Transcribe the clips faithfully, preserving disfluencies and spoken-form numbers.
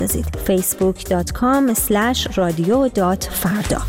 فیسبوک دات کام اسلش رادیو دات فردا.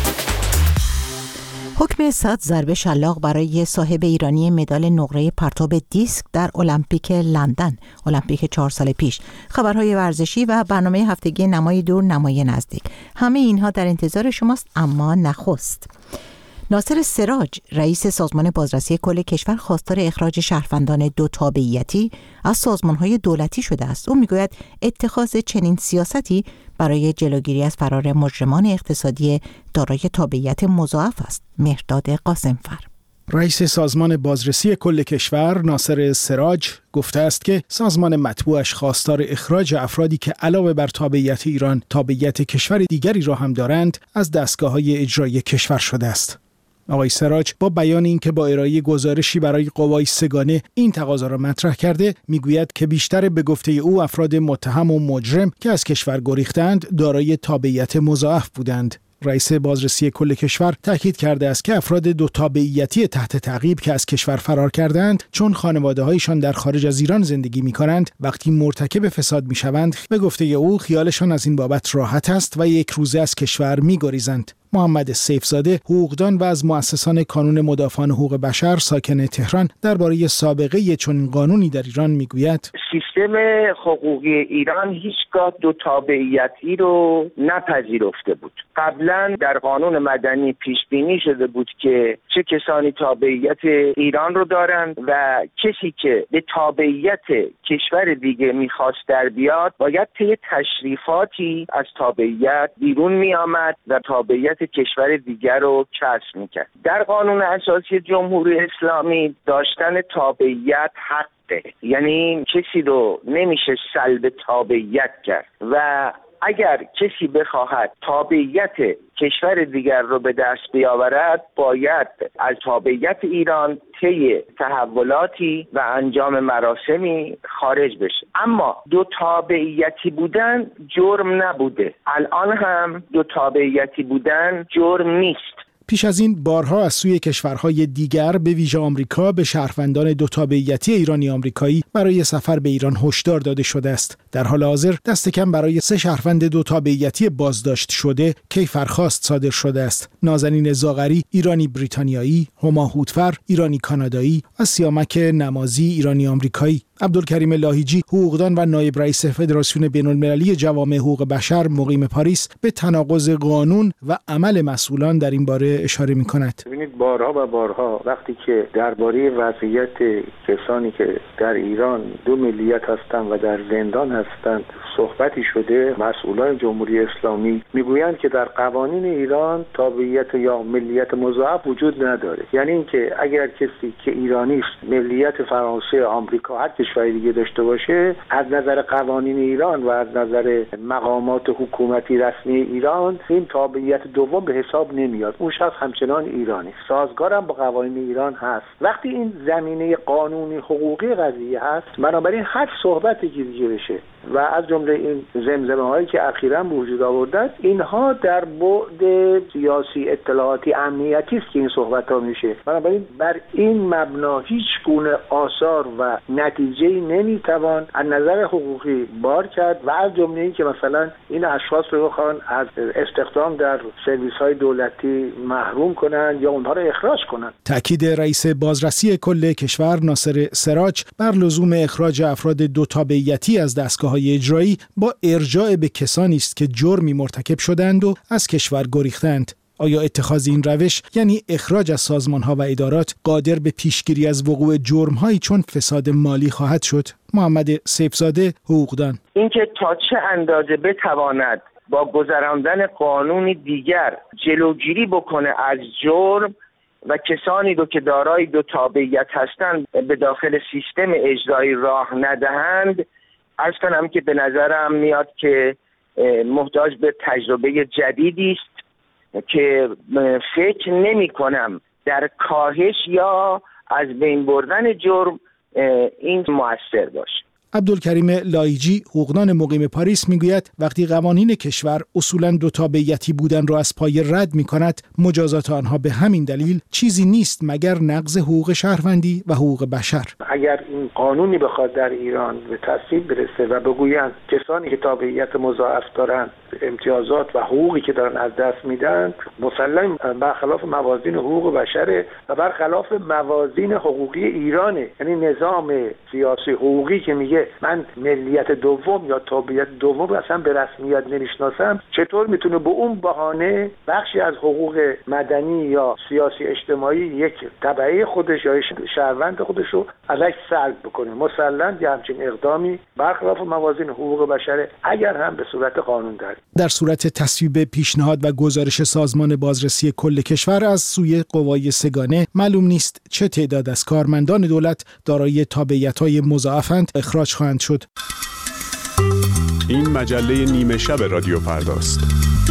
حکم صد ضربه شلاق برای صاحب ایرانی مدال نقره پرتاب دیسک در المپیک لندن، المپیک چهار سال پیش. خبرهای ورزشی و برنامه هفتگی نمای دور نمای نزدیک، همه اینها در انتظار شماست. اما نخست، ناصر سراج رئیس سازمان بازرسی کل کشور خواستار اخراج شهروندان دو تابعیتی از سازمان‌های دولتی شده است. او میگوید اتخاذ چنین سیاستی برای جلوگیری از فرار مجرمان اقتصادی دارای تابعیت مضاعف است. مهرداد قاسمفر رئیس سازمان بازرسی کل کشور ناصر سراج گفته است که سازمان مطبوعش خواستار اخراج افرادی که علاوه بر تابعیت ایران تابعیت کشور دیگری را هم دارند از دستگاه‌های اجرایی کشور شده است. آقای سراج با بیان اینکه با ارائه گزارشی برای قوای سگانه این تقاضا را مطرح کرده، میگوید که بیشتر به گفته او افراد متهم و مجرم که از کشور گریختند دارای تابعیت مضاعف بودند. رئیس بازرسی کل کشور تاکید کرده است که افراد دو تابعیتی تحت تعقیب که از کشور فرار کردند چون خانواده‌هایشان در خارج از ایران زندگی می‌کنند، وقتی مرتکب فساد می‌شوند، به گفته او خیالشان از این بابت راحت است و یک روزه از کشور می‌گریزند. محمد سیفزاده، حقوقدان و از مؤسسان کانون مدافعان حقوق بشر ساکن تهران، درباره سابقه چنین قانونی در ایران میگوید: سیستم حقوقی ایران هیچگاه دو تابعیتی رو نپذیرفته بود. قبلا در قانون مدنی پیش بینی شده بود که چه کسانی تابعیت ایران رو دارند و کسی که به تابعیت کشور دیگه میخواست در بیاد باید طی تشریفاتی از تابعیت بیرون میآمد و تابعیت کشور دیگر رو کسب میکرد. در قانون اساسی جمهوری اسلامی داشتن تابعیت حقه، یعنی کسی رو نمیشه سلب تابعیت کرد و اگر کسی بخواهد تابعیت کشور دیگر رو به دست بیاورد باید از تابعیت ایران طی تحولاتی و انجام مراسمی خارج بشه. اما دو تابعیتی بودن جرم نبوده، الان هم دو تابعیتی بودن جرم نیست. پیش از این بارها از سوی کشورهای دیگر به ویژه آمریکا به شهروندان دو تابعیتی ایرانی آمریکایی برای سفر به ایران هشدار داده شده است. در حال حاضر دست کم برای سه شهروند دو تابعیتی بازداشت شده کیفرخواست صادر شده است. نازنین زاغری ایرانی بریتانیایی، هما هوتفر ایرانی کانادایی و سیامک نمازی ایرانی آمریکایی. عبدالکریم لاهیجی، حقوقدان و نایب رئیس فدراسیون بین‌المللی جوامع حقوق بشر مقیم پاریس، به تناقض قانون و عمل مسئولان در این باره اشاره می‌کند. ببینید بارها و بارها وقتی که درباره وضعیت کسانی که در ایران دو ملیت هستند و در زندان هستند صحبتی شده، مسئولان جمهوری اسلامی میگویند که در قوانین ایران تابعیت یا ملیت مضاعف وجود نداره. یعنی اینکه اگر کسی که ایرانی است ملیت فرانسه، آمریکا، هر کشور دیگه داشته باشه، از نظر قوانین ایران و از نظر مقامات حکومتی رسمی ایران این تابعیت دوم به حساب نمیاد. اون شخص همچنان ایرانی، سازگارم با قوانین ایران هست. وقتی این زمینه قانونی حقوقی قضیه هست، بنابراین هر صحبتی که دیگه بشه و از جمله این زمزمه هایی که اخیراً به وجود آوردن، اینها در بعد سیاسی، اطلاعاتی، امنیتی است که این صحبت ها میشه. بنابراین بر این مبنا هیچ گونه آثار و نتیجه‌ای نمیتوان از نظر حقوقی بار کرد و از جمله این که مثلا این اشخاص رو بخوان از استخدام در سرویس های دولتی محروم کنن یا اونها رو اخراج کنن. تأکید رئیس بازرسی کل کشور ناصر سراج بر لزوم اخراج افراد دو تابعیتی از دستگاه‌های اجرایی با ارجاع به کسانی است که جرمی مرتکب شدند و از کشور گریختند. آیا اتخاذ این روش یعنی اخراج از سازمان‌ها و ادارات قادر به پیشگیری از وقوع جرم‌هایی چون فساد مالی خواهد شد؟ محمد سیفزاده، حقوقدان: اینکه تا چه اندازه بتواند با گذراندن قانون دیگر جلوگیری بکنه از جرم و کسانی رو که دارای دو تابعیت هستند به داخل سیستم اجرایی راه ندهند، عرض کنم که به نظرم میاد که محتاج به تجربه جدیدی است که فکر نمی کنم در کاهش یا از بین بردن جرم این مؤثر باشه. عبدالکریم لایجی، حقوقدان مقیم پاریس، میگوید وقتی قوانین کشور اصولاً دو تابعیتی بودن را از پای رد می‌کند، مجازات آنها به همین دلیل چیزی نیست مگر نقض حقوق شهروندی و حقوق بشر. اگر این قانونی بخواد در ایران به تصویب برسه و بگویند کسانی که تابعیت مضاعف دارند امتیازات و حقوقی که دارن از دست میدن مسلم برخلاف موازین حقوق بشره و برخلاف موازین حقوقی ایرانه، یعنی نظام سیاسی حقوقی که میگه من ملیت دوم یا تابعیت دوم اصلا به رسمیت نمیشناسم، چطور میتونه به اون بهانه بخشی از حقوق مدنی یا سیاسی اجتماعی یک تبعه خودش یا شهروند خودش رو ازش سلب بکنه؟ مسلم یه همچین اقدامی برخلاف موازین حقوق بشره، اگر هم به صورت قانون داره. در صورت تصویب پیشنهاد و گزارش سازمان بازرسی کل کشور از سوی قوای سگانه، معلوم نیست چه تعداد از کارمندان دولت دارای تابعیت‌های مضاعفند اخراج خواهند شد. این مجله نیمه شب رادیو فرداست.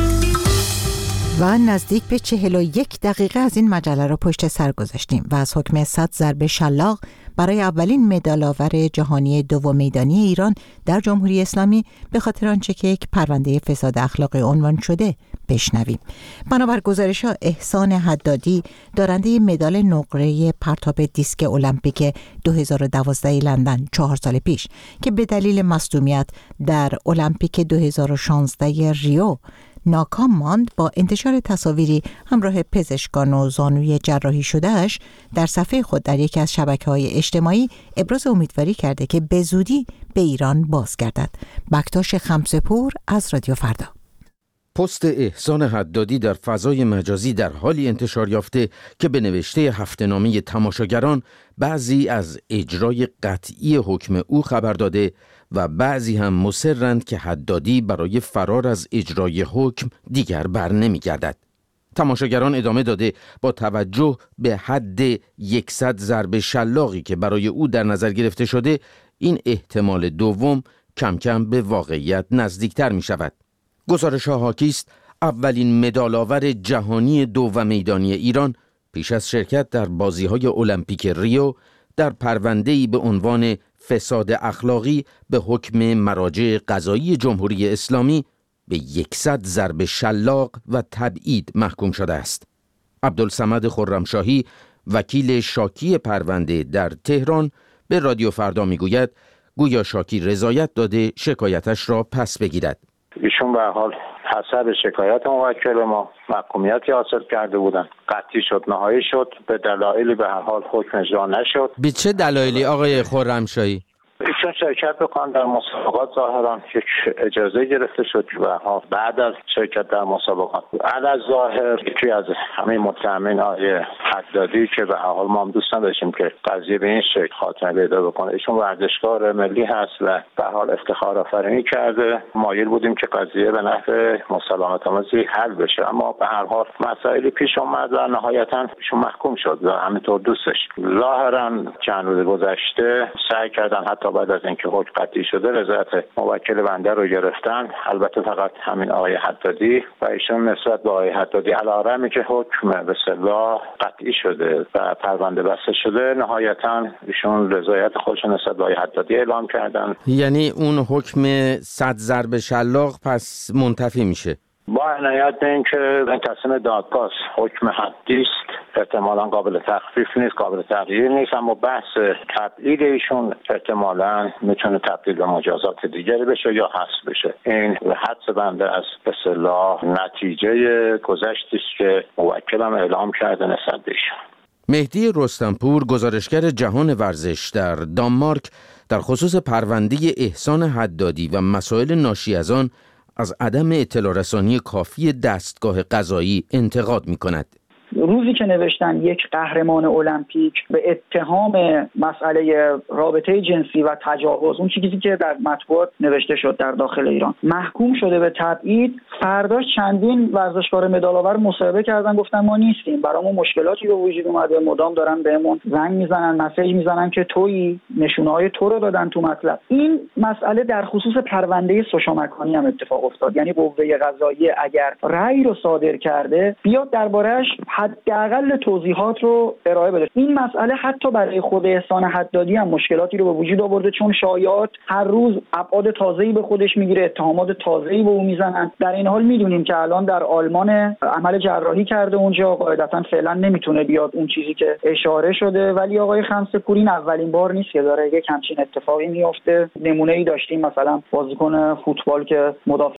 و نزدیک به چهل و یک دقیقه از این مجله را پشت سر گذاشتیم و از حکم صد ضرب شلاق برای اولین مدال‌آور جهانی دوم میدانی ایران در جمهوری اسلامی به خاطر آنچه که یک پرونده فساد اخلاقی عنوان شده بشنویم. بنابر گزارش‌ها احسان حدادی، دارنده مدال نقره پرتاب دیسک المپیک دو هزار و دوازده لندن چهار سال پیش که به دلیل مصدومیت در المپیک دو هزار و شانزده ریو ناکام ماند، با انتشار تصاویری همراه پزشکان و زانوی جراحی شدهش در صفحه خود در یکی از شبکه‌های اجتماعی ابراز امیدواری کرده که به زودی به ایران بازگردد. بکتاش خمسه‌پور از رادیو فردا. پست احسان حدادی در فضای مجازی در حالی انتشار یافته که به نوشته هفته‌نامه تماشاگران بعضی از اجرای قطعی حکم او خبر داده و بعضی هم مصرند که حدادی برای فرار از اجرای حکم دیگر بر نمی گردد. تماشاگران ادامه داده با توجه به حد صد ضرب شلاقی که برای او در نظر گرفته شده، این احتمال دوم کم کم به واقعیت نزدیکتر می شود. گزارش ها حاکی است اولین مدال‌آور جهانی دوم میدانی ایران پیش از شرکت در بازی‌های المپیک ریو در پرونده‌ای به عنوان فساد اخلاقی به حکم مراجع قضایی جمهوری اسلامی به صد ضرب شلاق و تبعید محکوم شده است. عبدالصمد خرمشاهی، وکیل شاکی پرونده در تهران، به رادیو فردا میگوید گویا شاکی رضایت داده شکایتش را پس بگیرد. ایشون به حال حسب شکایت موکل ما محکومیتی حاصل کرده بودن، قطعی شد، نهایی شد، به دلایلی به هر حال حکم اجرا نشد. به چه دلایلی آقای خرمشاهی؟ ایشون شرکت بکنن در مسابقات ظاهرا یک اجازه گرفته شد و بعد از شرکت در مسابقات علاوه ظاهر یکی از همه متهمین آقای حدادی که به هر حال ما هم دوست نداشتیم که قضیه به این شکل خاتمه پیدا بکنه، ایشون ورزشکار ملی هست و به هر حال افتخار آفرینی کرده، مایل بودیم که قضیه به نحو مسالمت آمیزی حل بشه، اما به هر حال مسائلی پیش اومد و نهایتاً ایشون محکوم شد و همینطور دوستش. ظاهرا چند روز گذشته سعی کردن حتی بعد از اینکه حکم قطعی شده رضایت موکل بنده رو گرفتن، البته فقط همین آقای حدادی و ایشون نسبت به آقای حدادی علیرغم که حکم به اصطلاح قطعی شده و پرونده بسته شده، نهایتاً ایشون رضایت خودش نسبت به آقای حدادی اعلام کردن. یعنی اون حکم صد ضرب شلاق پس منتفی میشه؟ با عنایت به این که این تصمیم دادگاه حکم حدی است، احتمالاً قابل تخفیف نیست، قابل تغییر نیست، اما بحث تبعید ایشون احتمالاً میتونه تبدیل به مجازات دیگری بشه یا حذف بشه. این حدس بنده از به اصطلاح نتیجه گذشتی است که موکلم اعلام کرده نسبت به ایشون. مهدی رستمپور، گزارشگر جهان ورزش در دانمارک، در خصوص پرونده احسان حدادی و مسائل ناشی از آن از عدم اطلاع رسانی کافی دستگاه قضایی انتقاد می‌کند. روزی که نوشتن یک قهرمان المپیک به اتهام مسئله رابطه جنسی و تجاوز، اون چیزی که در مطبوعات نوشته شد در داخل ایران، محکوم شده به تبعید، فرداش چندین ورزشکار مدال‌آور مصاحبه کردن، گفتن ما نیستیم، برامون مشکلاتی به وجود اومده، مدام دارن بهمون زنگ میزنن، مسیج میزنن که تویی، نشونه‌های تو رو دادن تو مطلب. این مسئله در خصوص پرونده سوشا مکانی هم اتفاق افتاد، یعنی قوه قضاییه اگر رأی رو صادر کرده بیاد درباره‌اش حداقل توضیحات رو ارائه بده. این مسئله حتی برای خود احسان حدادی هم مشکلاتی رو به وجود آورده، چون شایعات هر روز ابعاد تازه‌ای به خودش میگیره، اتهامات تازه‌ای به او میزنن. در این حال میدونیم که الان در آلمان عمل جراحی کرده، اونجا قاعدتاً فعلا نمیتونه بیاد اون چیزی که اشاره شده، ولی آقای خمسه‌پور این اولین بار نیست که داره یک همچین اتفاقی میفته. نمونه‌ای داشتیم مثلا بازیکن فوتبال که مدافع